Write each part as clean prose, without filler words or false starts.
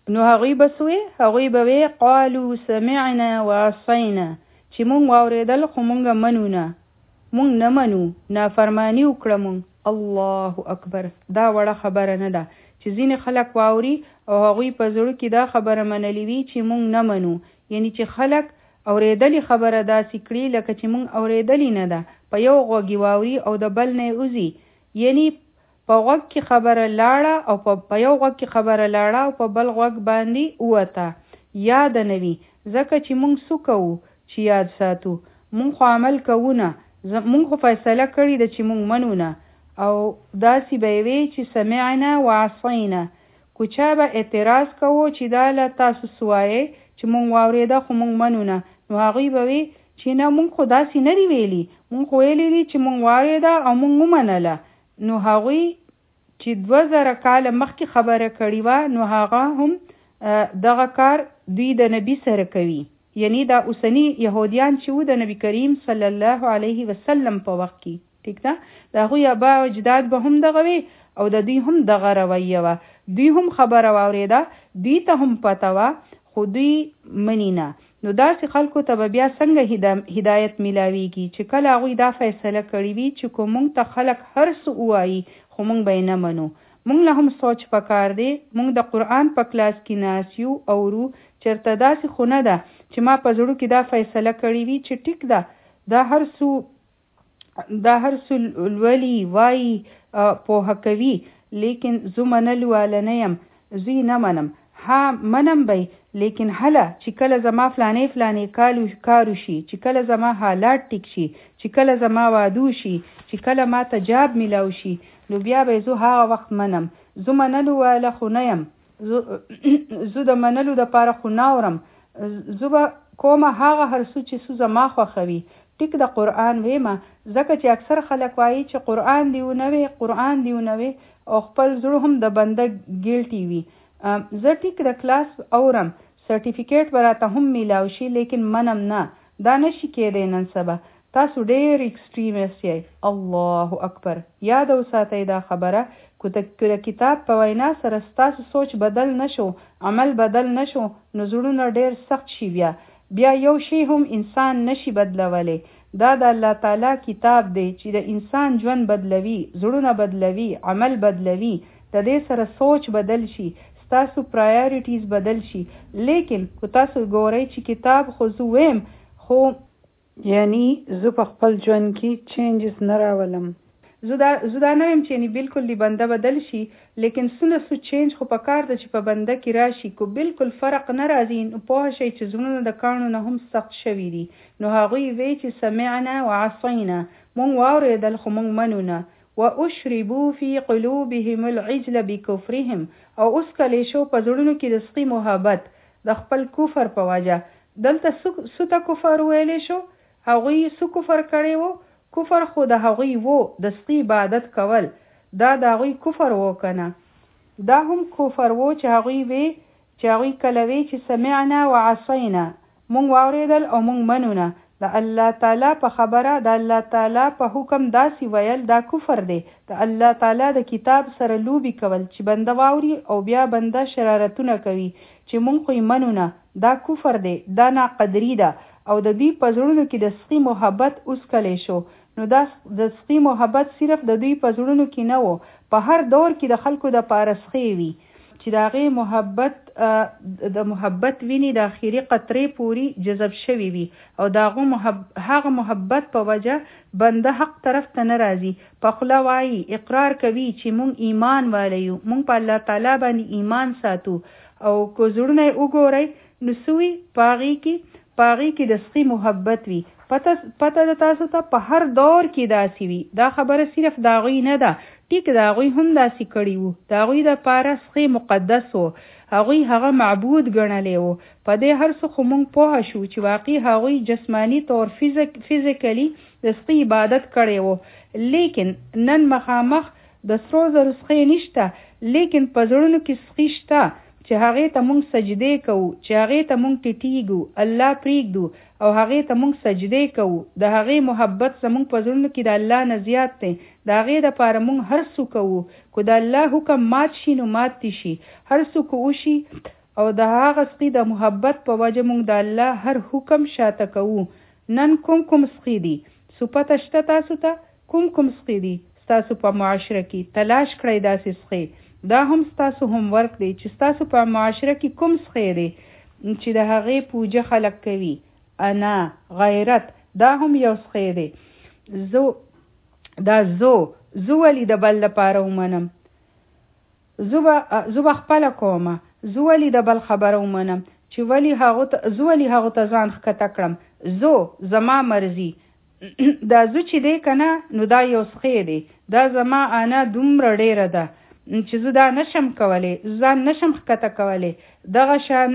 نو هغوی به وی قالو سمعنا وعصینا چې مونږ واورېدل خو مونږ منو نه، مونږ نه منو، نافرمانی وکړه مونږ. الله اکبر. دا وړه خبره نه ده چې ځینې خلک واوري او هغوی په زړه کې دا خبره منلې وي چې مونږ نه منو. یعنی چې خلک اورېدلې خبره داسې کړي لکه چې مونږ اورېدلې نه ده، په یو غوږ واوري او د بل نه وځي. یعنی په غوږ کې خبره لاړه او په یو غوږ کې خبره لاړه او په بل غوږ باندې ووته. یاد نه وي. ځکه چې مونږ څه کوو چې یاد ساتو؟ مونږ خو عمل کوو نه، مونږ خو فیصله کړې ده چې مونږ منو نه. او داسې به وي چې سمعنا وعصینا. کو چا به اعتراض کوو چې دا له تاسو سوایې چې مونږ واورېده خو مونږ منو نه، نو هغوی به وي چې نه مونږ خو داسې نه دی ویلي، مونږ خو ویلي دي چې مونږ واورېده او مونږ ومنله. نو هغوی چې 2000 کاله مخکې خبره کړې وه، نو هغه هم دغه کار دوی د نبی سره کوي. یعنی دا اوسنی یهودیان چې وو د نبی کریم صلی الله علیه وسلم په وخت کې، ټیک ده، د هغوی ابا او اجداد به هم دغه وي او د دوی هم دغه رویه وه. دوی هم خبره واورېده، دوی ته هم پته وه، خو دوی منی نه. نو داسې خلکو ته به بیا څنګه هدایت میلاویږي چې کله هغوی دا فیصله کړې وي چې کو مونږ ته خلک هر څه ووایي خو مونږ به یې نه منو. مونږ له هم سوچ پکار دی. مونږ د قرآن په کلاس کې ناست یو اورو، چېرته داسې خو نه ده چې ما په زړه کې دا فیصله کړې وي چې ټیک ده دا هر څه لولي وایي پوهه کوي، لیکن زه منلو واله نه یم، زه نه منم. ها منم به، لیکن هله چې کله زما فلانې کارو شي، چې کله زما حالات ټیک شي، چې کله زما وادو شي، چې کله ما ته جاب میلاو شي، نو بیا به زه هغه وخت منم. زه منلو واله خو نه یم، زه د منلو دپاره خو نه اورم. زه به کومه هغه هر څه چې څه زما خوښوي. ټیک د قرآن ویمه، ځکه چې اکثر خلک وایي چې قرآن دی ونوي، قرآن دی ونوي، او خپل زړه هم د بنده ګیلټي وي. زه ټیک د کلاس اورم، سرټیفیکیټ به راته هم میلاو شي، لیکن منم نه. دا نشي کېدی نن سبا. تاسو ډېر ایکسټریمیست یې. الله اکبر. یاد وساتئ دا خبره، که د کتاب په وینا سره ستاسو سوچ بدل نشو، عمل بدل نشو، نو زړونه ډېر سخت شي. بیا یو شی هم انسان نشي بدلولی. دا د الله تعالی کتاب دی چې د انسان ژوند بدلوي، زړونه بدلوي، عمل بدلوي. د دې سره سوچ بدل شي، تاسو پرایورټیز بدل شي. لیکن که تاسو ګورئ چې کتاب خو زه ویم، خو یعنی زه په خپل ژوند کې چینجز نه راولم. زه دا نه ویم چې یعنی بالکل دی بنده بدل شي، لیکن څه چینج خو په کار ده چې په بنده کې راشي. که بالکل فرق نه راځي، نو پوه شئ چې زړونه د کاڼو نه هم سخت شوي دي. نو هغوی وی چې سمعنا وعصینا، مونږ واورېدل خو مونږ منو نه. واشربوا في قلوبهم العجل بكفرهم، او اوس کلی شو په زړونو کې د سقي محبت د خپل کفر په وجه. دلته څه کفر ویلی شو؟ هغوی څه کفر کړی وو؟ کفر خو د هغوی وو د سقي عبادت کول. دا د هغوی کفر وو کنه. دا هم کفر وو چې هغوی کله وی چې سمعنا وعصینا، مونږ واورېدل او مونږ منو نه. د الله تعالی په خبره، د الله تعالی په حکم داسې ویل، دا کفر دی. د الله تعالی د کتاب سره لوبي کول چې بنده واوري او بیا بنده شرارتونه کوي چې مونږ خو یې منو نه، دا کفر دی، دا ناقدري ده. او د دوی په زړونو کې د سقي محبت اوس کلی شو. نو دا د سقي محبت صرف د دوی په زړونو کې نه وو، په هر دور کې د خلکو د پاره سقي وي چې د هغې محبت ویني د اخري قطرې پوري جذب شوي وي، او د هغه محبت په وجه بنده حق طرف ته نه راځي. په خوله وایي، اقرار کوي چې مونږ ایمان والیو، مونږ په الله تعالی باندې ایمان ساتو. او که زړونه یې وګورئ نو سوي پاغي کې د سقي محبت وي. پته د تاسو ته په هر دور کې داسې وي. دا خبره صرف د هغوی نه ده، ټیک د هغوی هم داسې کړي وو. د هغوی دپاره سقي مقدس وو، هغوی هغه معبود ګڼلی وو. په دې هر څه خو مونږ پوه شو چې واقعي هغوی جسمانی طور فیزیکلی د سقي عبادت کړی وو. لیکن نن مخامخ د سرو زرو سقي نشته، لیکن په زړونو کې سقي شته چې هغې ته مونږ سجدې کوو، چې هغې ته مونږ ټیټیږو، الله پرېږدو او هغې ته مونږ سجدې کوو. د هغې محبت زمونږ په زړونو کې د الله نه زیات دی. د هغې دپاره مونږ هر څه کوو. که د الله حکم مات شي نو مات دي شي، هر څه که وشي او د هغه سقي د محبت په وجه موږ د الله هر حکم شاته کوو. نن کوم سقي دي سپته شته تاسو ته؟ کوم سقي دي ستاسو په معاشره کې؟ تلاش کړئ داسې سقي. دا هم ستاسو هم ورک دی چې ستاسو په معاشره کې کوم سقي دی چې د هغې پوجه خلق کوي. انا غیرت دا هم یو سقي دی. زو ولی د بل لپاره ومنم، زو به خپله کومه، زو ولی د بل خبره ومنم چې زو ولی هغو ته ځان ښکته کړم. زما مرضي دا زو چې دی که نه نو دا یو سقی دی. دا زما انا دومره ډیره ده چې زه دا نشم کولی، ځان نشم ښکته کولی. دغه شان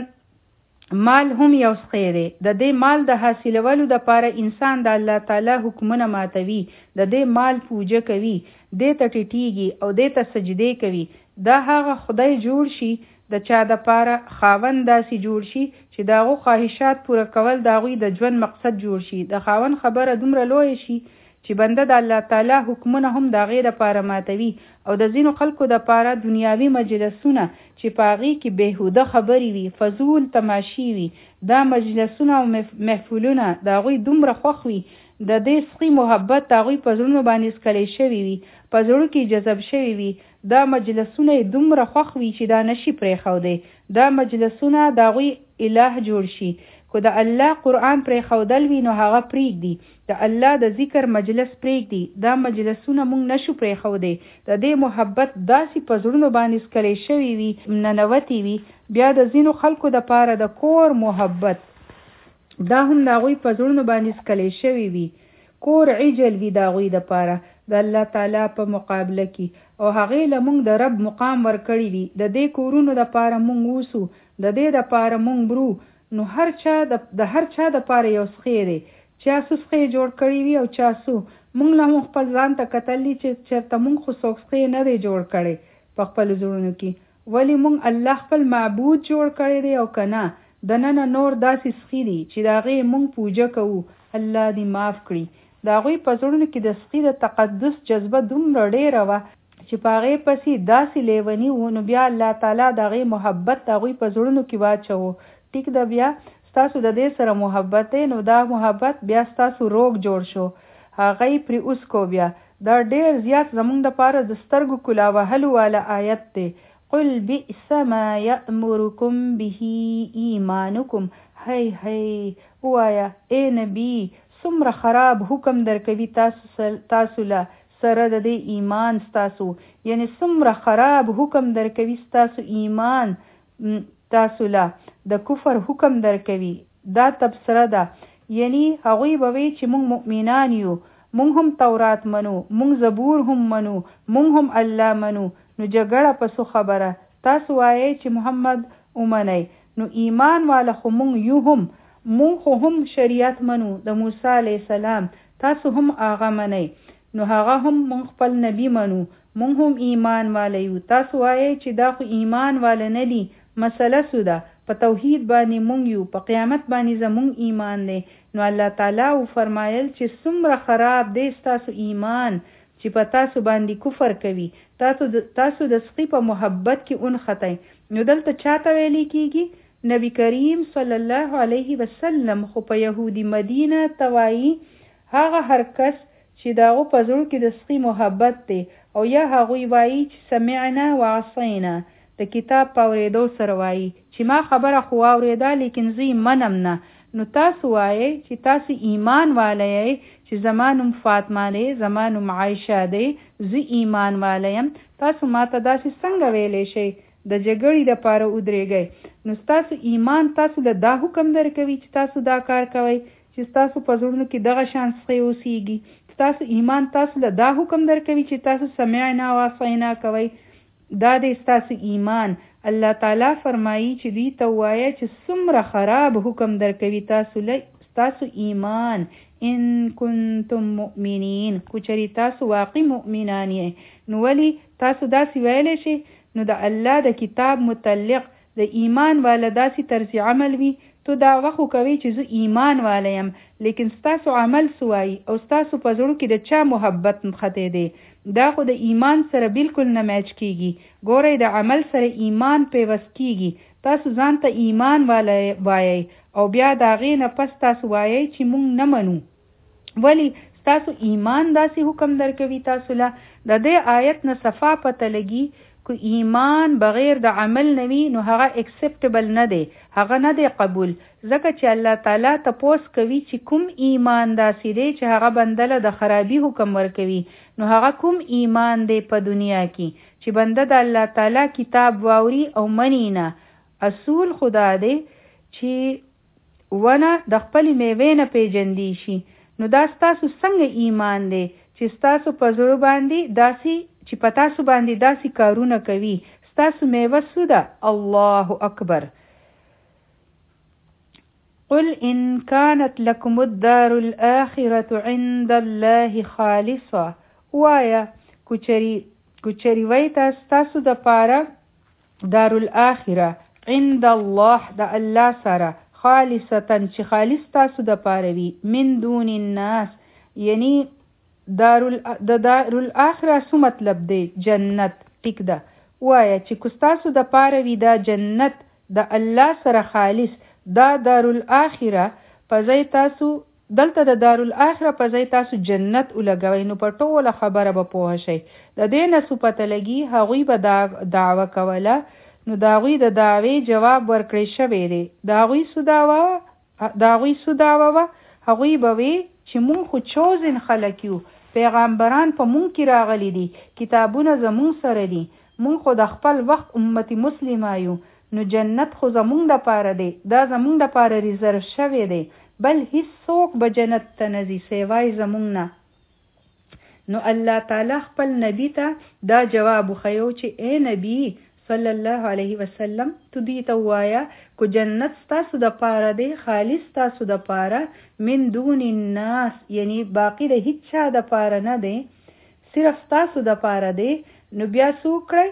مال هم یو سقی دی. د دې مال د حاصلولو دپاره انسان د الله تعالی حکمونه ماتوي، د دې مال پوجه کوي، دې ته ټیټیږي او دې ته سجدې کوي. دا هغه خدای جوړ شي د چا دپاره خاوند داسې جوړ شي چې د هغو خواهشات پوره کول د هغوی د ژوند مقصد جوړ شي. د خاوند خبره دومره لویه شي چې بنده د الله تعالی حکمونه هم د هغې دپاره ماتوي. او د ځینو خلکو دپاره دنیاوي مجلسونه چې په هغې کې بېهوده خبرې وي، فضول تماشې وي، دا مجلسونه او محفلونه د هغوی دومره خوښ وي، د دې سقي محبت د هغوی په زړونو باندې سکلی شوي وي، په زړو کې جذب شوي وي. دا مجلسونه یې دومره خوښ وي چې دا نشي پرېښودی. دا مجلسونه د هغوی اله جوړ شي. خو د الله قرآن پرېښودل وي نو هغه پرېږدي. د الله د ذکر مجلس پرېږدي. دا مجلسونه موږ نشو پرېښودی. د دې محبت داسې په زړونو باندې سکلی شوي وي، ننوتې وي. بیا د ځینو خلکو دپاره د کور محبت دا هم د هغوی په زړونو باندې سکلی شوي وي. کور عجل وي د هغوی دپاره د الله تعالی په مقابله کې، او هغې له موږ د رب مقام ورکړی وي. د دې کورونو دپاره موږ اوسو، د دې دپاره موږ برو. نو د هر چا دپاره یو سقی دی. چا څه سقی جوړ کړی وي او چا څو. موږ له موږ خپل ځان ته کتلی چې چېرته موږ خو څوک سقی نه دی جوړ کړی په خپلو زړونو کې. ولې موږ الله خپل معبود جوړ کړی دی او که نه دننه نور داسې سقي دي چې د هغې موږ پوجه کوو. الله دې معاف کړي. د هغوی په زړونو کې د سقي د تقدس جذبه دومره ډیره وه چې په هغې پسې داسې لیوني وو. نو بیا الله تعالی د هغې محبت د هغوی په زړونو کې واچوو. ټیک ده، بیا ستاسو د دې سره محبت دی، نو دا محبت بیا ستاسو روغ جوړ شو. هغه یې پرې اوس کو. بیا دا ډېر زیات زموږ دپاره د سترګو کلا وهلو والا آیت دی. قل بئس ما یأمرکم به ایمانکم. هی ووایه ای نبی څومره خراب حکم درکوي تاسو له سره د دې ایمان ستاسو. یعنی څومره خراب حکم درکوي ستاسو ایمان تاسو له د کفر حکم درکوي. دا تبصره ده. یعنی هغوی به وی چې موږ مؤمنان یو، موږ هم تورات منو، موږ زبور هم منو، موږ هم الله منو. نو جګړه په څه خبره؟ تاسو وایئ چې محمد ومنئ. نو ایمان والا خو موږ یو، هم موږ خو هم شریعت منو د موسی علیه السلام، تاسو هم هغه منئ. نو هغه هم موږ خپل نبی منو، موږ هم ایمان والا یو. تاسو وایئ چې دا خو ایمان والا نه دي. مسله څه ده؟ په توحید باندې مونږ یو، په قیامت باندې زمونږ ایمان دی. نو الله تعالی فرمایل چې څومره خراب دی ستاسو ایمان چې په تاسو باندې کفر کوي، تاسو د سقي په محبت کې اونختی. نو دلته چاته ویلې کېږي؟ نبی کریم صلی الله علیه وسلم. خو په یهودی مدینه توایی هغه هر کس چې داغو په زړه کې د سقي محبت دی، او یا هغوی وایي چې سمعنا وعصینا، د کتاب په اورېدو سره وایي چې ما خبره خو اورېده لیکن زه منم نه. نو تاسو وایئ چې تاسو ایمان والی یئ چې زما نوم فاطمه دی، زما نوم عایشه دی، زه ایمان والی یم. تاسو ماته داسې څنګه ویلی شئ؟ د جګړې دپاره ودرېږئ. نو ستاسو ایمان تاسو له دا حکم درکوي چې تاسو دا کار کوئ چې ستاسو په زړونو کې دغه شان سقی اوسیږي. ستاسو ایمان تاسو له دا حکم درکوي چې تاسو سمعنا وعصینا کوئ. دا دی ستاسو ایمان. الله تعالی فرمایي چې دوی ته ووایه چې څومره خراب حکم درکوي تاسو ایمان. ان کنتم مؤمنین، کوچري تاسو واقعي مؤمنان یې. نو ولی تاسو داسې ویلی شئ؟ نو د الله د کتاب متعلق د ایمان والا داسې طرز عمل وي تو دا وخت کوي چې زه ایمان والایم، لیکن ستاسو عمل سوای او ستاسو په زړه کې د چا محبت مخته دی، دا خو د ایمان سره بالکل نه میچ کیږي. ګورئ د عمل سره ایمان پیوست کیږي. تاسو ځان ته ایمان وایي او بیا د هغې نه پس تاسو وایي چې مونږ نه منو. ولی تاسو ایمان داسې حکم درکوي تاسو له. د دې آیت نه صفا پته لګي که ایمان بغیر د عمل نوي نو هغه اکسپټبل نه دی، هغه نه دی قبول. ځکه چې الله تعالی تپوس کوي چې کوم ایمان داسې دی چې هغه بنده د خرابي حکم ورکوي، نو هغه کوم ایمان دی په دنیا کې چې بنده د الله تعالی کتاب واوري او منی نه. اصول خدا دی چې ونه د خپل میوې نه پیژندی شي. نو دا ستاسو څنګه ایمان دی چې ستاسو په زړه باندې داسې چې په تاسو باندې داسې کارونه کوي، ستاسو میوه څه ده؟ الله اکبر. قل ان كانت لكم الدار الآخرة عند الله خالصة. وایا کوچری وای تاسو د پاره دار الاخره عند الله د الله سره خالصتا چې خالص تاسو د پاره وي، من دون الناس، یعنی دار الاخره سو مطلب دی؟ جنت. ټیک ده. وایا چې کوستاسو د پاره وي دا جنت د الله سره خالص، دا دار الاخره پځای تاسو دلته د دار الاخره پځای تاسو جنت ولګوي، نو په ټوله خبره به پوه شئ. د دې نه سو پته لګي هغوی به دعوه کوله، نو د هغوی د دعوې جواب ورکړی شوی دی. د هغوی سو دعوه وه، هغوی به وی چې مونږ خو چوزن خلک یو، پیغمبران په مونږ کې راغلي دي، کتابونه زمونږ سره دي، مونږ خو د خپل وخت امت مسلمه یو، نو جنت خو زمونږ د پاره دی، دا زمونږ د پاره ریزرو شوی دی، بل هیڅ څوک به جنت ته نه ځي سیوای زمونږ نه. نو الله تعالی خپل نبی ته دا جواب وښیو چې اے نبی صلی الله علیه وسلم، تو دی ته وایا کو جنت ستاسو د پاره دی، خالص تاسو د پاره، من دون الناس، یعنی باقی د هیڅ چا د پاره نه دی، صرف تاسو د پاره دی. نو بیا څه وکړئ؟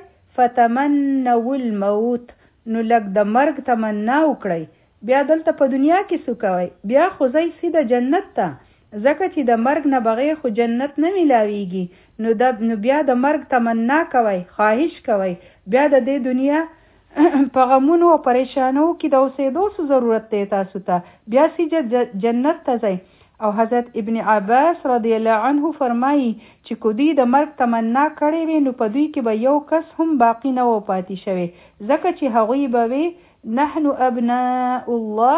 فتمنوا الموت، نو لږ د مرګ تمنا وکړئ. بیا دلته په دنیا کې څه کوئ؟ بیا خو ځئ سیده جنت ته، ځکه چې د مرګ نه بغیر خو جنت نه ملاویږي. نو بیا د مرګ تمنا کوئ، خواهش کوئ، بیا د دې دنیا په غمونو او پریشانو کې د اوسېدو ضرورت دی تاسو ته، بیا سیده جنت ته ځئ. او حضرت ابن عباس رضی الله عنه فرمایي چې کو دوی د مرګ تمنا کړې وي، نو په دوی کې به یو کس هم باقی نه و پاتې شوی، ځکه چې هغوی به وي نحن ابناء الله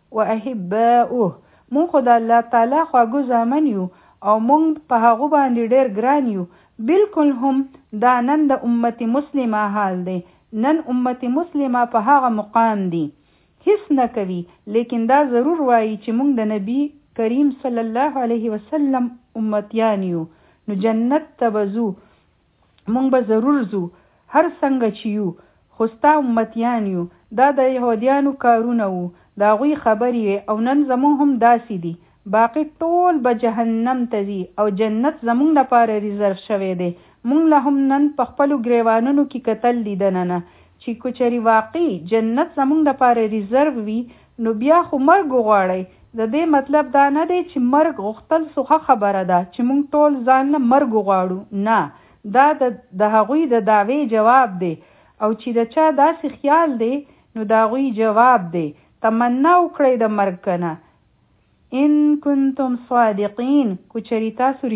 واحباؤه، مونږ خو د الله تعالی خواږه زامن یو او مونږ په هغو باندې ډېر ګران یو. بالکل هم دا نن د امت مسلمه حال دی. نن امت مسلمه په هغه مقام دی هیڅ نه کوي، لیکن دا ضرور وایي چې مونږ د نبی کریم صلی الله علیه وسلم امتیان یو، نو جنت ته به ځو، مونږ به ضرور ځو هر څنګه چې یو، خو ستا امتیان یو. دا د یهودیانو کارونه وو، د هغوی خبرې او نن زمونږ هم داسې دي. باقی ټول به جهنم ته ځي او جنت زمونږ لپاره ریزرو شوی دی. مونږ له هم نن په خپلو ګریوانونو کې کتل دي دننه چې کچري واقعي جنت زمونږ لپاره ریزرو وي، نو بیا خو مرګ وغواړئ. د دې مطلب دا نه دی چې مرګ غوښتل څه خبره ده چې مونږ ټول ځان له مرګ وغواړو، نه، دا د هغوی د دعوې جواب دی. او چې د چا داسې خیال دی نو د هغوی جواب دی. تمنا وکړئ د مرګ کنه. ان کنتم صادقین، کچری تاسو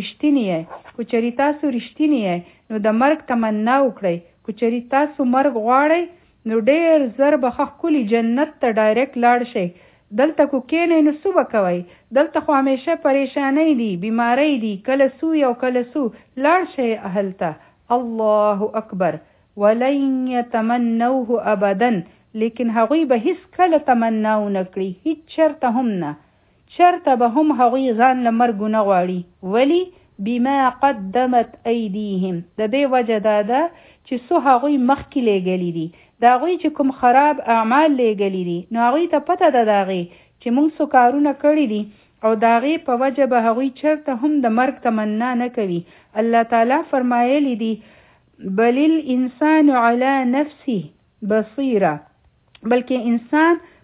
رښتینی یې نو د مرګ تمنا وکړئ. کچری تاسو مرګ غواړئ نو ډېر زر به ښکلي جنت ته ډایرکټ لاړ شئ. دلته کو کېنئ نو څه به کوئ؟ دلته خو همیشه پریشانۍ دي، بیماری دي، کله سو یو کله سو، لاړ شئ هلته. الله اکبر. ولن یتمنوه ابدا، لیکن هغوی به هیڅ کله تمنا ونه کړي، هیڅ چرته هم نه، چرته به هم هغوی ځان له مرګ نه غواړي. ولی؟ بما قدمت ایدیهم، د دې وجه دا ده چې څو هغوی مخکې لیږلي دي، د هغوی چې کوم خراب اعمال لیږلي دي، نو هغوی ته پته ده د هغې چې موږ څو کارونه کړي دي او د هغې په وجه به هغوی چرته هم د مرګ تمنا نه کوي. الله تعالی فرمایلی دي بل الانسان علی نفسه بصیره، بلکې انسان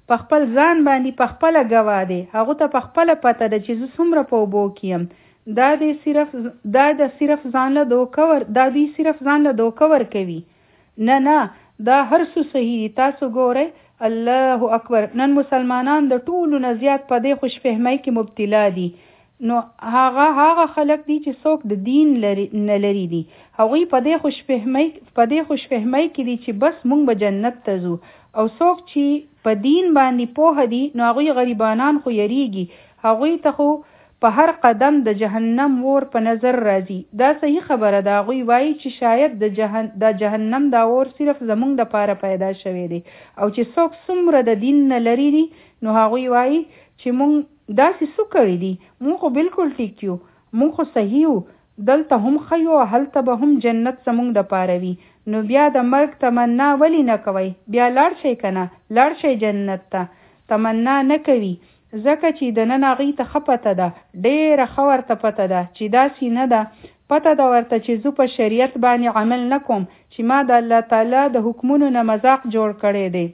په خپل ځان باندې په خپله ګواه دی. هغه ته په خپله پته ده چې زه څومره په اوبو کې یم. دا د صرف ځان له دوکه ورکوي. نه دا هر څه صحیح دي. تاسو ګورئ الله اکبر، نن مسلمانان د ټولو نه زیات په دې خوشفهمۍ کې مبتلا دي. نو هغه خلک دي چې څوک د دین نه لري دي. هغوی په دې خوشفهمۍ کې دي چې بس مونږ به جنت ته ځو. او څوک چې په دین باندې پوهه دي نو هغوی غریبانان خو یریږي. هغوی ته خو په هر قدم د جهنم اور په نظر راځي. دا صحیح خبره ده. هغوی وایي چې شاید د جهنم دا اور صرف زمونږ دپاره پیدا شوی دی. او چې څوک څومره د دین نه لري دي نو هغوی وایي چې مونږ داسې څه کړي دي، مونږ خو بالکل ټیک یو، مونږ خو صحیح یو، دلته هم ښه یو، هلته به هم جنت زمونږ دپاره وي. نو بیا د مرګ تمنا ولې نه کوئ؟ بیا لاړ شئ که نه، لاړ شئ جنت ته. تمنا نه کوي ځکه چې د نن هغوی ته ښه پته ده، ډېره ښه ورته پته ده چې داسې نه ده. پته ده ورته چې زه په شریعت باندې عمل نه کوم، چې ما د الله تعالی د حکمونو نه مذاق جوړ کړی دی.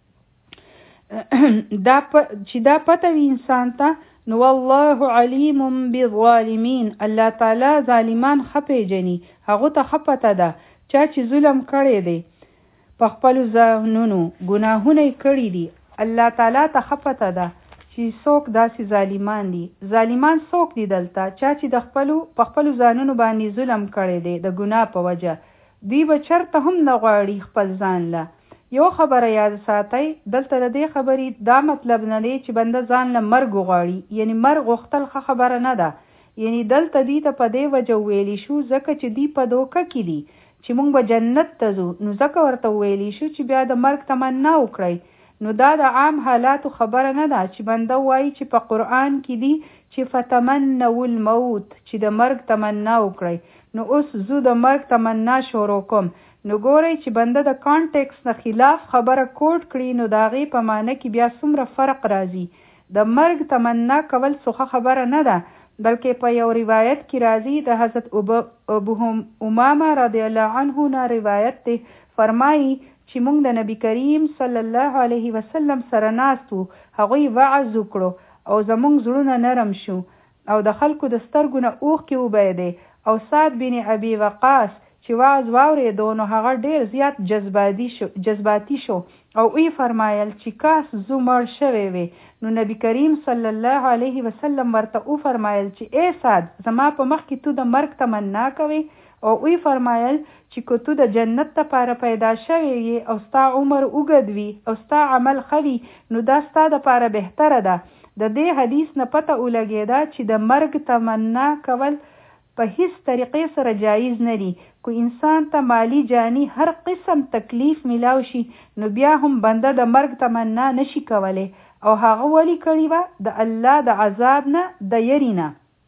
چې دا پته وي انسان ته، نو والله علیم بالظالمین، الله تعالی ظالمان ښه پیژني. هغو ته ښه پته ده چا چې ظلم کړی دی، په خپلو ځانونو ګناهونه یې کړي دي. الله تعالی ته ښه پته ده چې څوک داسې ظالمان دي. ظالمان څوک دي دلته؟ چا چې په خپلو ځانونو باندې ظلم کړی دی د ګناه په وجه. دوی به چرته هم نه غواړي خپل ځان له. یو خبره یاد ساتئ، دلته د دې خبرې دا مطلب نه دی چې بنده ځان له مرګ غواړي. یعنی مرګ غوښتل ښه خبره نه ده. یعنی دلته دوی ته په دې وجه ویلی شو ځکه چې دوی په دوکه کې دي چې موږ به جنت ته ځو. نو ځکه ورته ویلی شو چې بیا د مرګ تمنا وکړئ. نو دا د عام حالاتو خبره نه ده چې بنده وایي چې په قرآن کې دي چې فتمنوا الموت، چې د مرګ تمنا وکړئ. نو اوس زه د مرګ تمنا شروع کوم. نو ګورئ چې بنده د کانټیکس نه خلاف خبره کوټ کړي نو د هغې په معنی کې بیا څومره فرق راځي. د مرګ تمنا کول څه خبره نه ده، بلکې په یو روایت کې راځي د حضرت ابو امامه رضی الله عنه نه روایت دی، فرمایي چې موږ د نبی کریم صلی الله علیه وسلم سره ناست وو. هغوی وعظ وکړو او زموږ زړونه نرم شو او د خلکو د سترګو نه اوښکې وبهېدې. او سعد بن ابي وقاص چې واعظ واورېدو نو هغه ډېر زیات جذباتي شو او وی فرمایل چې کاس زه مړ شوی وی. نو نبی کریم صلی الله علیه وسلم ورته فرمایل چې ای سعد، زما په مخ کې تو د مرګ تمنا کوي؟ او وی فرمایل چې که تو د جنت لپاره پیدا شوی یې او ستا عمر اوږد وي او ستا عمل ښه وي نو دا ستا دپاره بهتره ده. د دې حدیث نه پته ولګېده چې د مرګ تمنا کول په هیڅ طریقې سره جایز نه دي. کو انسان ته مالی جانی هر قسم تکلیف ملاو شي نو بیا هم بنده د مرګ تمنا نشي کولی. او هغه ولی کړي وه د الله د عذاب نه، د یری نه.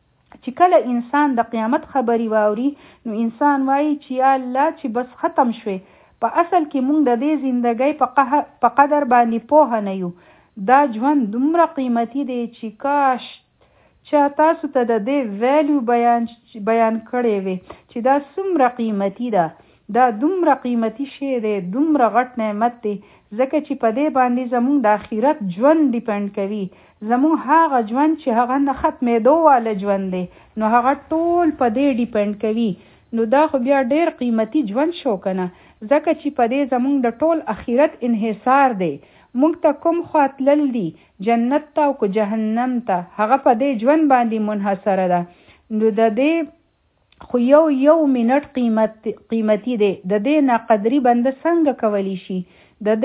چې کله انسان د قیامت خبري واوري نو انسان وایي چې یا الله چې بس ختم شوي. په اصل کې مونږ د دې زندګۍ په قدر باندې پوهه نه یو. دا ژوند دومره قیمتي دی چې کاش چې تاسو ته د دې ویلیو بیان کړی وي چې دا څومره قیمتي ده. دا دومره قیمتي شی دی، دومره غټ نعمت دی، ځکه چې په دې باندې زموږ د آخرت ژوند ډیپند کوي. زموږ هغه ژوند چې هغه نه ختمېدو والا ژوند دی نو هغه ټول په دې ډیپند کوي. نو دا خو بیا ډېر قیمتي ژوند شو که نه، ځکه چې په دې زموږ د ټول آخرت انحصار دی. موږ ته کوم خوا تلل دي، جنت ته او که جهنم ته، هغه په دې ژوند باندې منحصره ده. نو د دې خو یو منټ قیمتي دی. د دې ناقدري بنده څنګه کولی شي؟ د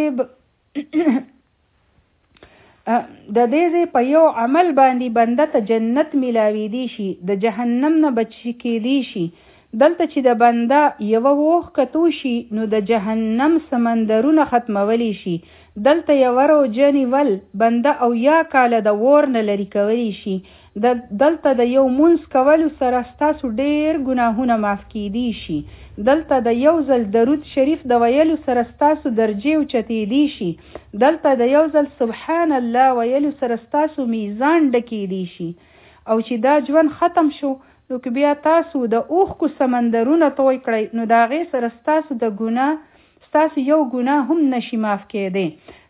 دې ځای په یو عمل باندې بنده ته جنت ملاویدی شي، د جهنم نه بچی کیدی شي. دلته چې د بنده یوه اوښکه توشي نو د جهنم سمندرونه ختمولی شي. دلته یوه روژه نیول بنده او یا کاله د اور نه لرې کولی شي. دلته د یو مونځ کولو سره ستاسو ډېر ګناهونه معاف کیدی شي. دلته د یو ځل درود شریف د ویلو سره ستاسو درجې اوچتېدی شي. دلته د یو ځل سبحان الله ویلو سره ستاسو میزان ډکېدی شي. او چې دا ژوند ختم شو نو که بیا تاسو د اوښکو سمندرونه توی کړئ نو د هغې سره ستاسو یو ګناه هم نشي معاف کېدی.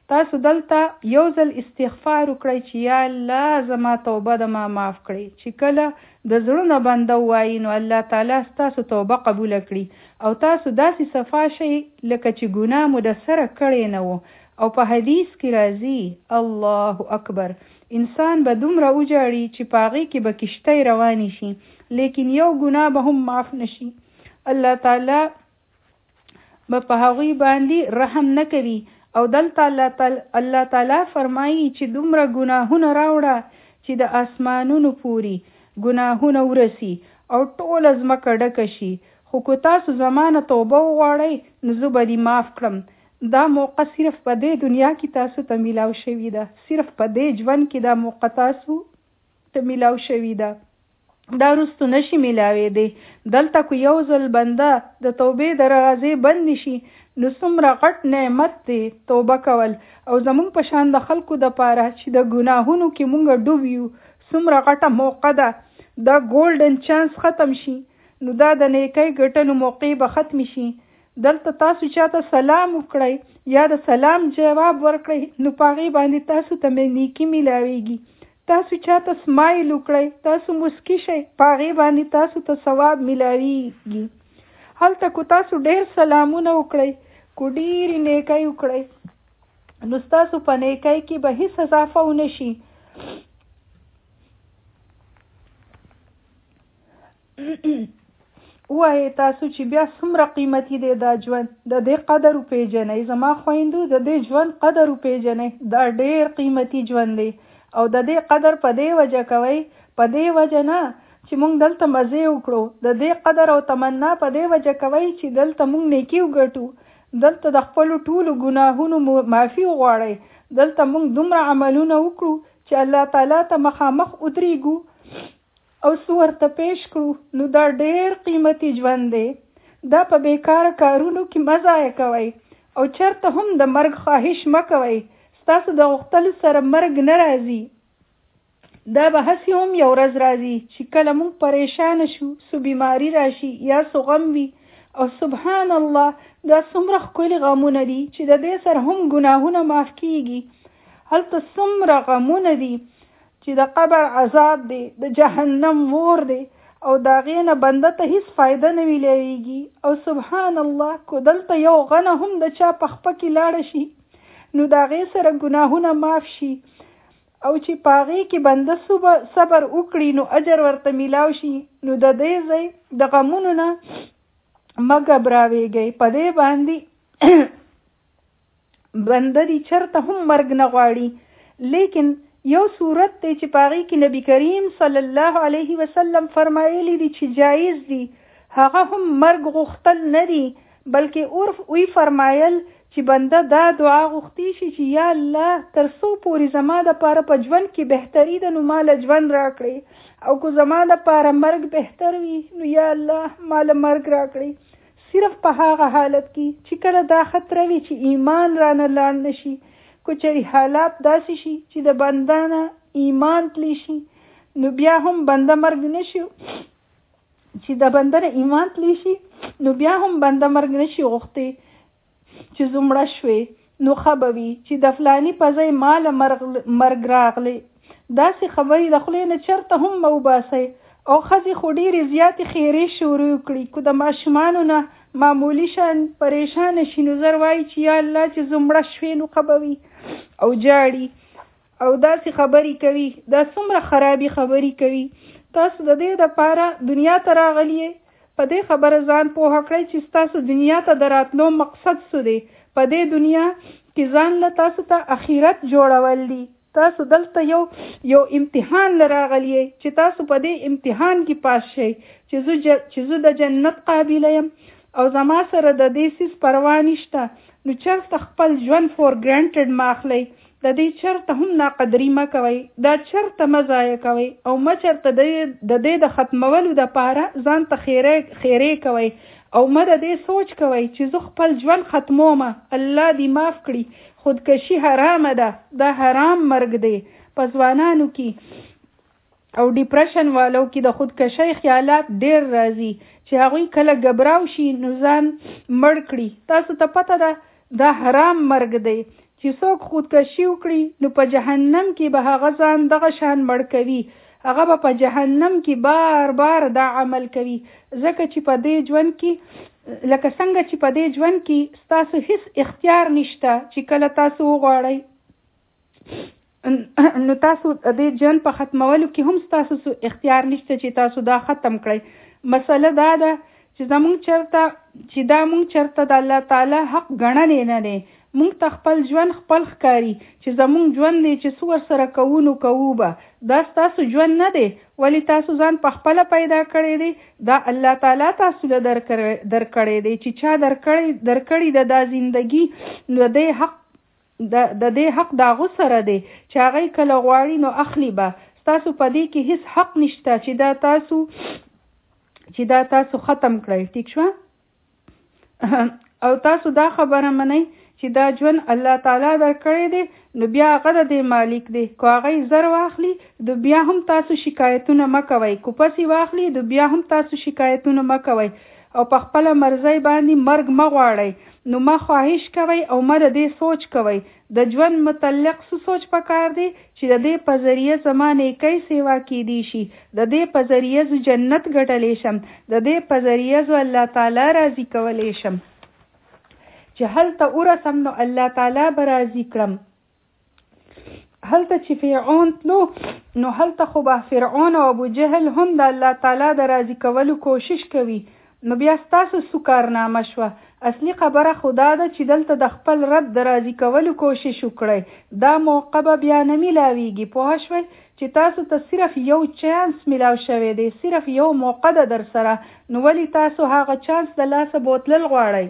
تاسو دلته یو ځل استغفار وکړئ چې یا الله زما توبه د ما معاف کړئ. چې کله د زړه بنده وایي نو الله تعالی تاسو توبه قبول کړي او تاسو داسې صفا شئ لکه چې ګناه مو د سره کړی نه وو. او په حدیث کې راځي الله اکبر، انسان به دومره وجاړي چې پاغي کې به کشتۍ رواني شي لیکن یو ګناه به هم معاف نشي. الله تعالی به په هغوی باندې رحم نه کوي. او دلته الله تعالی فرمایي چې دومره ګناهونه راوړه چې د اسمانونو پوري ګناهونه ورسی او ټول ځمکه ډکه شي، خو که تاسو زمانه توبه وغواړئ نو زه به دې معاف کړم. دا موقع صرف په دې دنیا کې تاسو ته میلاو شوي ده، صرف په دې ژوند کې دا موقع تاسو ته میلاو شوي ده، دا وروسته نشي میلاویدی. دلته که یو ځل بنده د توبې دروازې بند شي نو څومره غټ نعمت دی توبه کول. او زمونږ په شان د خلکو د پاره چې د ګناهونو کې مونږ ډوب یو څومره غټه موقع ده. دا ګولډن چانس ختم شي نو دا د نیکۍ ګټلو موقع به ختم شي. دلته تاسو چاته سلام وکړئ یا د سلام جواب ورکړئ نو پاغي باندې تاسو ته نیکی ملاويږي. تاسو چاته سمایل وکړئ، تاسو مسکی شئ، پاغي باندې تاسو ته ثواب ملاويږي. هلته کو تاسو ډېر سلامونه وکړئ، کو ډېر نیکی وکړئ نو تاسو په نیکی کې به هیڅ اضافه ونه شي. وایي تاسو چې بیا څومره قیمتي دی دا ژوند، د دې قدر وپېژنئ. زما خویندو د دې ژوند قدر وپېژنئ، دا ډېر قیمتي ژوند دی او د دې قدر په دې وجه کوئ، په دې وجه نه چې مونږ دلته مزې وکړو، د دې قدر او تمنا په دې وجه کوئ چې دلته مونږ نیکی وګټو، دلته د خپلو ټولو ګناهونو معافي وغواړئ، دلته مونږ دومره عملونه وکړو چې الله تعالی ته مخامخ ودرېږو او څه ورته پیش کړو. نو دا ډېر قیمتي ژوند دی. دا په بیکاره کارونو کې مه ضایع کوئ او چېرته هم د مرګ خواهش مه کوئ. ستاسو د غوښتلو سره مرګ نه راځي، دا به هسې هم یو ورځ راځي چې کله موږ پریشانه شو، سو بیماری راشي یا سو غم وي. او سبحان الله دا څومره ښکلي غمونه دي چې د دې سره هم ګناهونه معاف کیږي. هلته څومره غمونه دي چې د قبر عذاب دی، د جهنم اور دی او د هغې نه بنده ته هیڅ فایده نه میلاویږي. او سبحان الله که دلته یو غنه هم د چا په خپه کې لاړه شي نو د هغې سره ګناهونه معاف شي. او چې په هغې کې بنده صبر وکړي نو اجر ورته میلاو شي. نو د دې ځای د غمونو نه مه ګبراویږئ. په دې باندې بنده دي چېرته هم مرګ نه غواړي، لیکن یو صورت دی چې په هغې کې نبي کریم صلی الله علیه وسلم فرمایلی دي چې جایز دي، هغه هم مرګ غوښتل نه دي بلکې وی فرمایل چې بنده دا دعا غوښتي شي چې یا الله تر څو پورې زما دپاره په ژوند کې بهتري ده نو ماله ژوند راکړئ، او که زما دپاره مرګ بهتر وي نو یا الله ماله مرګ راکړئ. صرف په هغه حالت کې چې کله دا خطره وي چې ایمان رانه لاړ نشي، که چېرې حالات داسې شي چې د بنده نه ایمان تلی شي نو بیا هم بنده مرګ نشي، چې د بنده نه ایمان تلی شي نو بیا هم بنده مرګ نشي غوښتی چې زمړه شوې نو ښه به وي چې د فلاني په ځای ماله مرګ راغلی. داسې خبرې د خولې نه چېرته هم مه وباسئ. او ښځې خو ډېرې زیاتې خیرې شروع کړي، که د ماشومانو نه معمولی شان پریشانه شي نو زر وایي چې یا الله چې زمړه شوې نو ښه به وي او جاړي او داسې خبرې کوي. دا څومره خرابې خبرې کوي. تاسو د دې دپاره دنیا ته راغلی یې، په دې خبره ځان پوهه کړئ چې ستاسو دنیا ته د راتلو مقصد څه دی. په دې دنیا کې ځان له تاسو ته اخرت جوړول دي. تاسو دلته یو امتحان لراغلی یې چې تاسو په دې امتحان کې پاس شئ چې زه د جنت قابل یم او زما سره د دې څیز پروا نشته. نو چېرته خپل ژوند فور ګرانټډ مه اخلئ، د دې چېرته هم ناقدري مه کوئ، دا چېرته مه ضایع کوئ او مه چېرته د دې د ختمولو دپاره ځان ته خیرې کوئ او مه د دې سوچ کوئ چې زه خپل ژوند ختمومه، الله دې معاف کړي. خودکشي حرامه ده، دا حرام مرګ دی. په ځوانانو کې او ډیپریشن والو کې د خودکشۍ خیالات ډېر راځي چې هغوی کله ګبراو شي نو ځان مړ کړي. تاسو ته پته ده دا حرام مرګ دی چې څوک خودکشي وکړي نو په جهنم کې به هغه ځان دغه شان مړ کوي، هغه به په جهنم کې بار بار دا عمل کوي. ځکه چې په دې ژوند کې لکه څنګه چې په دې ژوند کې ستاسو هیڅ اختیار نشته چې کله تاسو وغواړئ نو تاسو دې ژوند په ختمولو کې هم ستاسو اختیار نشته چې تاسو دا ختم کړئ. مسله دا ده چې مونږ چرته د الله تعالی حق ګڼنې نه دی. مونږ ته خپل ژوند خپل ښکاري چې زمونږ ژوند دی چې څو ورسره کوو به دا ستاسو ژوند نه دی، ولی تاسو ځان په خپله پیدا کړی دی. دا الله تعالی تاسو له درکړی دی چې چا درکړی د دا زندگی نو د دې حق د هغو سره دی چې هغه کله غواړي نو اخلي به. تاسو په دې کې هیڅ حق نشته چې دا تاسو ختم کړئ. ټیک شو؟ او تاسو دا خبره منئ چې دا ژوند الله تعالی درکړی دی نو بیا هغه د دې مالک دی. که هغه زر واخلي نو بیا هم تاسو شکایتونه مه کوئ، که پسې واخلي نو بیا هم تاسو شکایتونه مه کوئ، او په خپله مرضۍ باندې مرګ مه غواړئ. نو ما خواهش کوئ او ما د دې سوچ کوئ. د ژوند متعلق څه سوچ پکار دی چې د دې په ذریعه زما نیکۍ سیوا کیدی شي، د دې په ذریعه زه جنت ګټلی شم، د دې په ذریعه زه الله تعالی راضي کولی شم. چې هلته ورسم نو الله تعالی به راضي کړم. هلته چې فرعون تلو نو هلته خو به فرعون او ابو جهل هم د الله تعالی د راضي کولو کوشش کوي. نو بیا ستاسو څه کارنامه شوه؟ اصلي خبره خدا ده چې دلته د خپل رب د راضي کولو کوشش وکړئ. دا موقع به بیا نه میلاویږي. پوه شوئ چې تاسو ته صرف یو چانس میلاو شوی دی، صرف یو موقع ده در سره، نو ولی تاسو هغه چانس د لاسه بوتلل غواړئ.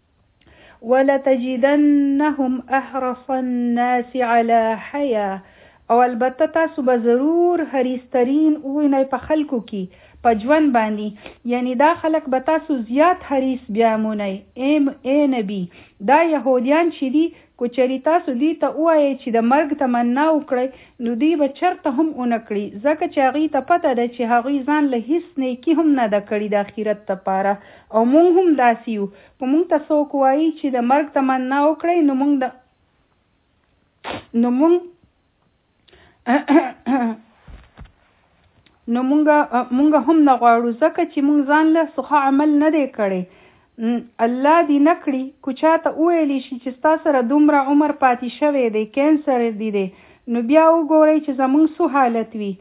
ولتجدنهم احرص الناس على حياه، او البته تاسو به ضرور حریصترین ووینئ په خلکو کې په ژوند باندې، یعنی دا خلک به تاسو زیات حریص بیا مونئ. ای نبی، دا یهودیان چې دي که چېرې تاسو دوی ته ووایئ چې د مرګ تمنا وکړئ نو دوی به چرته هم ونه کړي، ځکه چې هغوی ته پته ده چې هغوی ځان له هیڅ نیکي هم نه ده کړې د آخرت دپاره. او مونږ هم داسې یو. که مونږ ته څوک وایي چې د مرګ تمنا وکړئ نو مونږ هم نه غواړو، ځکه چې مونږ ځان له څخه عمل نه دی کړی. الله دې نه کړي که چاته وویلی شي چې ستا سره دومره عمر پاتې شوی دی، کینسر دی، نو بیا وګورئ چې زمونږ څه حالت وي،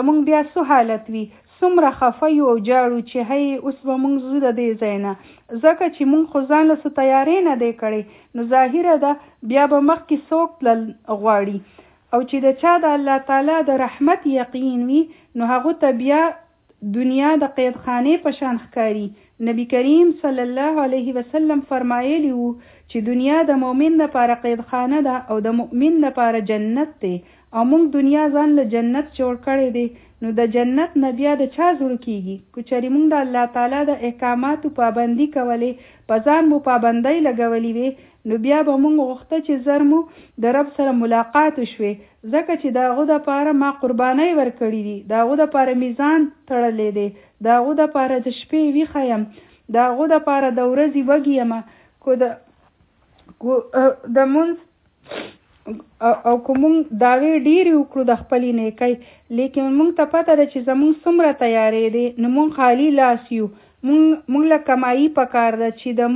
څومره خفه یو او جاړو چې هی اوس به مونږ ځو د دې ځای نه، ځکه چې مونږ خو ځان له څه تیارې نه دی کړی. نو ظاهره ده بیا به مخکې څوک تلل غواړي. او چې د چا د الله تعالی د رحمت یقین وي نو هغه ته بیا دنیا د قیدخانې په شان ښکاري. نبی کریم صلی الله علیه وسلم فرمایلی وو چې دنیا د مؤمن لپاره قیدخانه ده او د مؤمن لپاره جنت دی، او موږ دنیا ځان له جنت جوړ کړی دی. نو د جنت نه بیا د چا زړه کیږي؟ که چېرې موږ د الله تعالی د احکاماتو پابندي کولې، په ځان مو پابندۍ لګولې وې، نو بیا به موږ غوښته چې زر مو د رب سره ملاقات وشوې، ځکه چې د هغو دپاره ما قربانۍ ورکړي دي، د هغو دپاره میزان تړلی دی، د هغو دپاره د شپې ویښه یم، د هغو دپاره د ورځې وږې یم. د مونځ او که مونږ دعوې ډېرې وکړو د خپلې نیکۍ، لیکن مونږ ته پته ده چې زمونږ څومره تیارې دی، نو مونږ خالي لاس یو. مونږ له کمایي پکار ده چې د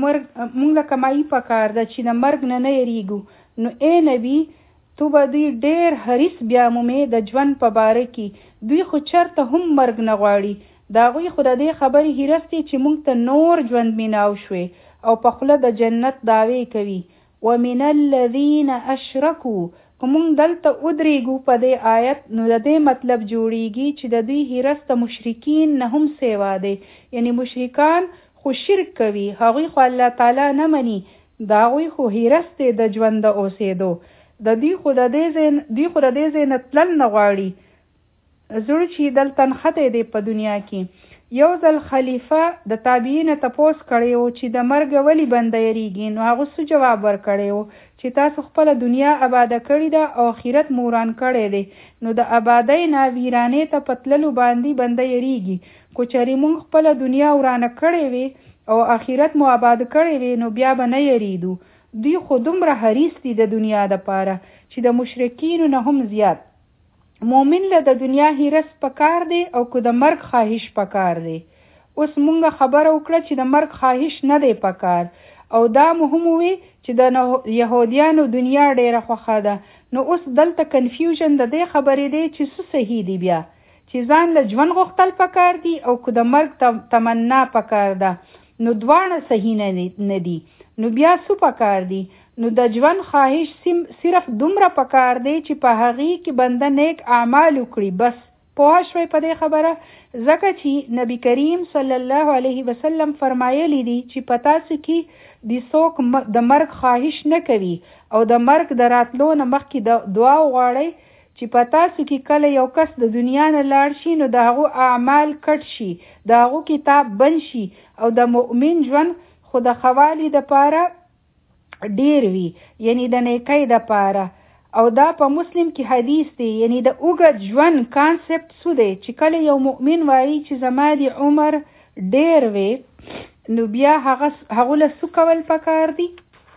مرګ نه یریږو. نو ای نبی، تو به دوی ډېر حریص بیا مومې د ژوند په باره کې. دوی خو چرته هم مرګ نه غواړي. د هغوی خو د دې خبرې حیرت دی چې مونږ ته نور ژوند میناو شوې، او په خوله د جنت دعوې کوي. ومن الذین اشرکوا، که مونږ دلته ودرېږو په دې آیت نو د دې مطلب جوړیږي چې د دوی حیرت د مشرکین نه هم سیوا دی. یعنی مشرکان خو شرک کوي، هغوی خو الله تعالی نه مني، د هغوی خو حیرت دی د ژوند د اوسېدو. دوی خو د دې ځای نه تلل نه غواړي. زړه چې دلته نښتی دی په دنیا کې. یو ځل خلیفه د تابعین تپوس کړی و چې د مرګ ولې بنده یریږي، نو هغه څه جواب ورکړی و چې تاسو خپله دنیا آباده کړې ده او آخرت مو وران کړی دی، نو د آبادۍ نه ویرانې ته په تللو باندې بنده یریږي. که چېرې مونږ خپله دنیا ورانه کړې وي او آخرت مو آباد کړی وي نو بیا به نه یریدو. دوی خو دومره حریص دي د دنیا دپاره چې د مشرکینو نه هم زیات. مؤمن له د دنیا هیرس پکار دی او که د مرګ خواهش پکار دی. اوس مونږ خبره وکړه چې د مرګ خواهش نه دی پکار، او دا مهم وي چې د یهودیانو دنیا ډیره خوښه ده. نو اوس دلته کنفیوژن د دې خبرې دی چې څه صحیح دی بیا، چې ځان له ژوند غوښتل پکار دی او که د مرګ تمنا پکار ده، نو دواړه صحیح نه دي. نو بیا څه پکار دی؟ نو د ژوند خواهش صرف دومره پکار دی چې په هغې کې بنده نیک اعمال وکړي. بس پوه شوئ په دې خبره؟ ځکه چې نبی کریم صلی الله علیه وسلم فرمایلی دی چې په تاسو کې د څوک د مرګ خواهش نه کوي او د مرګ د راتلو نه مخکې دعا وغواړئ چې په تاسو کې کله یو کس د دنیا نه لاړ شي نو د هغو اعمال کټ شي، د هغو کتاب بند شي، او د مؤمن ژوند خو د خوالي دپاره ډیر وي، یعنی د نیکۍ دپاره. او دا په مسلم کې حدیث دی، یعنی د اوږد ژوند کانسپټ څه دی چې کله یو مؤمن وایي چې زما د عمر ډیر وي، نو بیا هغه له څه کول پکار دي؟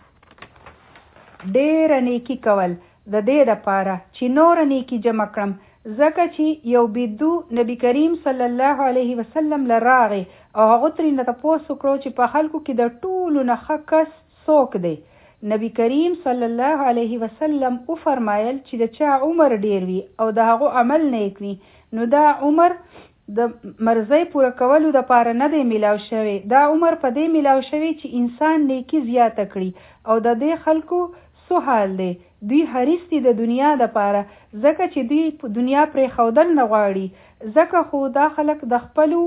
ډیره نیکي کول، د دې دپاره چې نور نیکي جمع کړم. ځکه چې یو بدو نبی کریم صلی الله علیه وسلم له راغی او هغه ترېنه تپوس وکړو چې په خلکو کې د ټولو نه ښه کس څوک دی؟ نبی کریم صلی الله علیه وسلم وفرمایل چې د چا عمر ډیر وي او د هغو عمل نیک وي، نو دا عمر د مرضی پوره کولو دپاره نه دی میلاو شوی، دا عمر په دې میلاو شوی چې انسان نیکي زیاته کړي. او د دې خلکو څه حال دی؟ دوی حریص دي د دنیا دپاره، ځکه چې دوی په دنیا پرېښودل نه غواړي. ځکه خو دا خلک د خپلو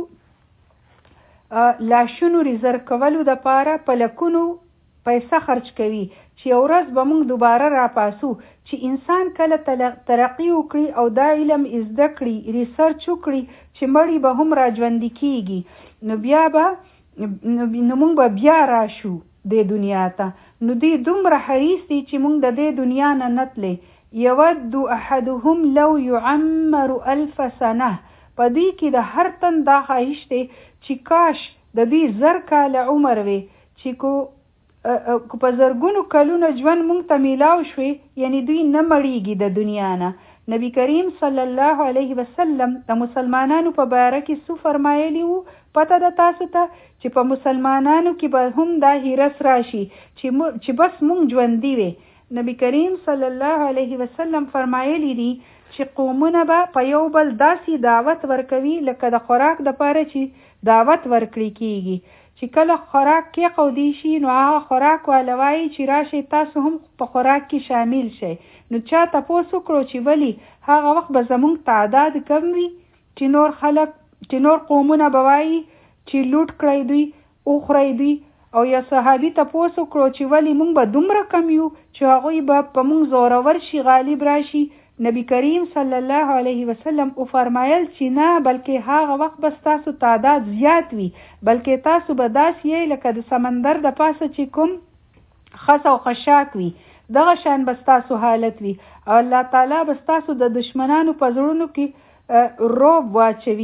لاشونو ریزرو کولو دپاره په لکونو پیسه خرج کوي چې یو ورځ به موږ دوباره راپاسو. چې انسان کله ترقی وکړي او دا علم زده کړي، ریسرچ وکړي چې مړی به هم راژوندي کیږي، نو موږ به بیا راشو دې دنیا ته. نو دوی دومره حریص دي چې موږ د دې دنیا نه نتلی. یود احدهم لو یعمر 1000 سنه. په دوی کې د هر تن دا خواهش دی چې کاش د دوی 1000 کاله عمر وي، چې کو په زرګونو کلونه ژوند مونږ ته میلاو شوی، یعنی دوی نه مړیږي د دنیا نه. نبی کریم صلی الله علیه وسلم د مسلمانانو په باره کې څه فرمایلی وو پته ده تاسو ته؟ چې په مسلمانانو کې به هم دا هیرس راشي چې بس مونږ ژوندي وي. نبی کریم صلی الله علیه وسلم فرمایلی دي چې قومونه به په یو بل داسې دعوت ورکوي لکه د خوراک دپاره چې دعوت ورکړی کیږي، چې کله خوراک کې قودی شي نو هغه خوراک والا وایي چې راشئ تاسو هم په خوراک کې شامل شئ. نو چا تپوس وکړو چې ولې؟ هغه وخت به زموږ تعداد کم وي چې نور قومونه به وایي چې لوټ کړئ دوی، وخورئ دوی. او یا صحابي تپوس وکړو چې ولې موږ به دومره کم یو چې هغوی به په موږ زورور شي، غالب راشي. نبی کریم صلی الله علیه وسلم فرمایل چې نه، بلکې هغه وخت به ستاسو تعداد زیات وي، بلکې تاسو به داسې یې لکه د سمندر د پاسه چې کوم خس او خشاک وي، دغه شان به ستاسو حالت وي. او الله تعالی به ستاسو د دشمنانو په زړونو کې رعب واچوي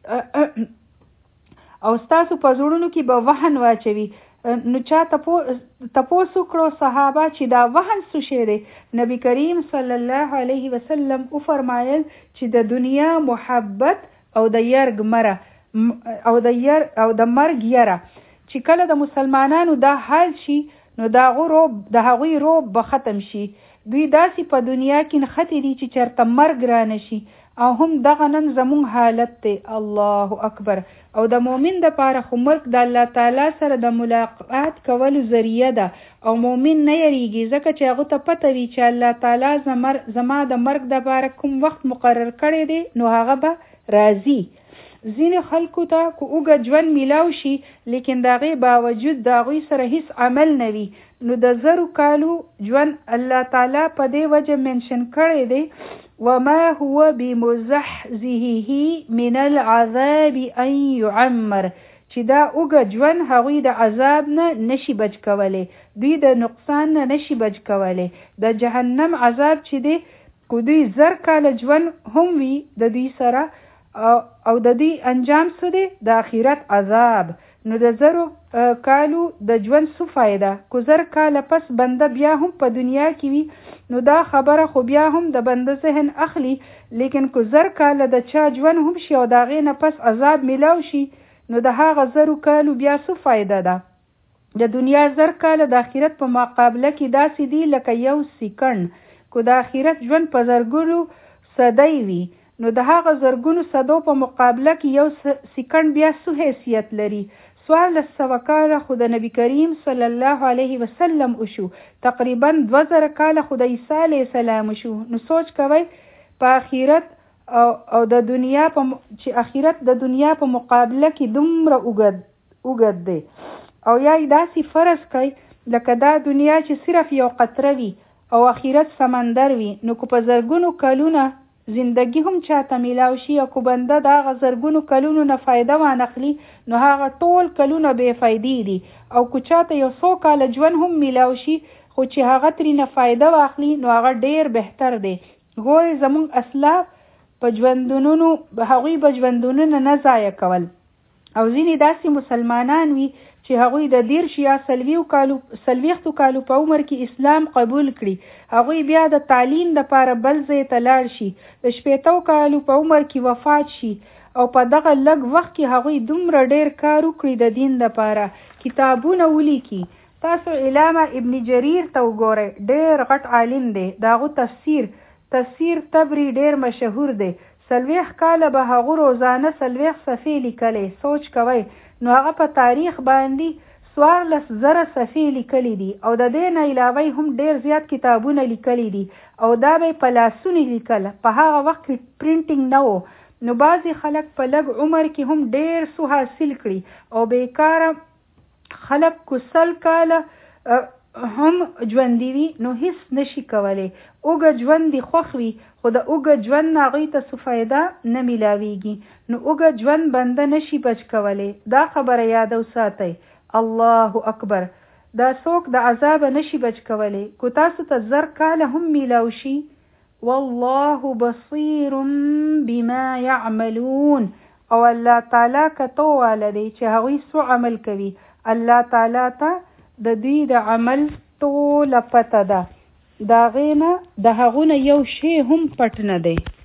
او ستاسو په زړونو کې به وهن واچوي. نو چا تپوس وکړو صحابه چې دا وهن څه شی دی؟ نبی کریم صلی الله علیه وسلم وفرمایل چې د دنیا محبت او د یرګ مره او د مرګ یره، چې کله د مسلمانانو دا حال شي نو د هغوی روب به ختم شي. دوی داسې په دنیا کې نښتې دي چې چېرته مرګ را نشي، او هم دغه نن زموږ حالت دی. الله اکبر. او د مؤمن دپاره خو مرګ د الله تعالی سره د ملاقات کولو ذریعه ده، او مؤمن نه یریږي ځکه چې هغه ته پته وي چې الله تعالی زما د مرګ دپاره کوم وخت مقرر کړی دی، نو هغه به راځي. ځینې خلکو ته که اوږد ژوند میلاو شي لیکن د هغې باوجود د هغوی سره هیڅ عمل نه وي، نو د 1000 کالو ژوند الله تعالی په دې وجه منشن کړی دی وما هو بمزحزحه من العذاب ان يعمر، چې دا اوږد ژوند هغوی د عذاب نه نشي بچ کولی، دوی د نقصان نه نشي بچ کولی. د جهنم عذاب چې دی که دوی 1000 کاله ژوند هم وي د دوی سره، او د دوی انجام څه دی؟ د آخرت عذاب. نو د زرو کالو د ژوند څه فایده؟ کو زر کاله پس بنده بیا هم په دنیا کې وي نو دا خبره خو بیا هم د بنده ذهن اخلي، لیکن کو زر کاله د چا ژوند هم شي او د هغې نه پس عذاب میلاو شي نو د هغه زرو کالو بیا څه فایده ده؟ د دنیا زر کاله د آخرت په مقابله کې داسې دی لکه یو سکند. کو د آخرت ژوند په زرګونو صدۍ وي نو د هغه زرګونو صدو په مقابله کې یو سکند بیا څه حیثیت لري؟ 1400 کاله خو د نبی کریم صلی الله علیه وسلم وشو، تقریبا 2000 کاله خو د عیسی علیه السلام وشو. نو سوچ کوئ په آخرت او د دنیا چې آخرت د دنیا په مقابله کې دومره اوږد دی، او یا داسې فرض کوي لکه دا دنیا چې صرف یو قطره وي او آخرت سمندر وي، نو کو په زرګونو کلونه زندگی هم چاته میلاو شي او کو بنده د هغه زرګونو کلونو نه فایده وانخلي نو هغه ټول کلونه بې فایدې دي، او کو چاته یو 100 کاله ژوند هم میلاو شي خو چې هغه ترېنه فایده واخلي نو هغه ډیر بهتر دی. ګورئ زموږ اسلاف په ژوندونونو هغوی به ژوندونونه نه ضایع کول، او ځینې داسې مسلمانان وي چې هغوی د 10 یا 40 کالو په عمر کې اسلام قبول کړي، هغوی بیا د تعلیم لپاره بل ځای ته لاړ شي، د 80 کالو په عمر کې وفات شي، او په دغه لږ وخت کې هغوی دومره ډیر کار وکړي د دین لپاره، کتابونه ولیکي. تاسو علامه ابن جریر ته وګورئ، ډیر غټ عالم دی، داغه تفسیر تبری ډیر مشهور دی. 40 کاله به هغه روزانه 40 صفحې لیکلې. سوچ کوئ نو هغه په تاریخ باندې 14,000 صفحې لیکلې دي، او د دې نه علاوه هم ډیر زیات کتابونه لیکلي دي، او دا به په لاسونو لیکل. په هغه وخت کې پرینټینګ نه و، نو بعضې خلک په لږ عمر کې هم ډیر څه حاصل کړي، او بیکاره خلک کو 100 کاله هم ژوندي وي نو هیڅ نشي کولی. اوږد ژوند دې خوښ وي خو د اوږد ژوند نه هغوی ته څه فایده نه میلاویږي، نو اوږد ژوند بنده نشي بچ کولی. دا خبره یاد وساتئ. الله اکبر. دا څوک د عذاب نشي بچ کولی. کو تاسو ته 1000 کاله هم میلاو شي، والله بصیر بما یعملون، او الله تعالی کتو واله دی چې هغوی څه عمل کوي. الله تعالی ته د دوی د عمل ټوله پته ده، د هغې نه د هغونه یو شی هم پټ نه دی.